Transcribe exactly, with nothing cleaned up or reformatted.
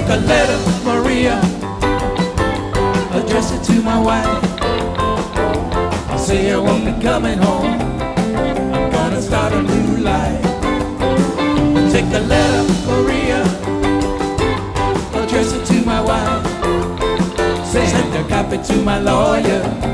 take a letter, Maria, address it to my wife. I'll say I won't be coming home, I'm gonna start a new life. Take a letter, Maria, address it to my wife. Send a copy to my lawyer.